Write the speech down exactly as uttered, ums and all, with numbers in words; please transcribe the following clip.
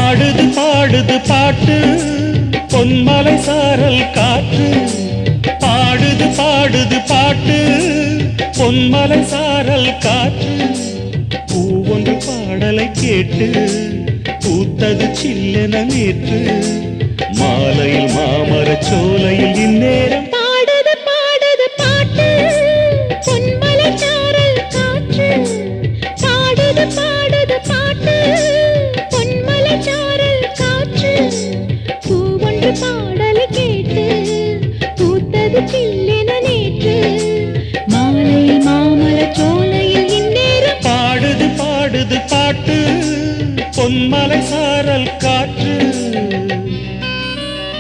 பாடுது பாடுது பாட்டு பொன்மலை சாரல் காற்று பாடுது பாடுது பாட்டு பொன்மலை சாரல் காற்று பூவொன்று பாடலை கேட்டு பூத்தது சில்லென நேற்று மாலையில் மாமரச் சோலையில் இந்நேரம் பாடுது பாடுது பாட்டு பொன்மலை சாரல் காற்று பாடுது பாடுது பாட்டு பொன்மலை சாரல் காற்று பூவொன்று பாடலை கேட்டு பூத்தது சில்லென நேற்று மாலையில் மாமரச் சோலையில் இந்நேரம் பாடுது பாடுது பாட்டு பொன்மலை சாரல் காற்று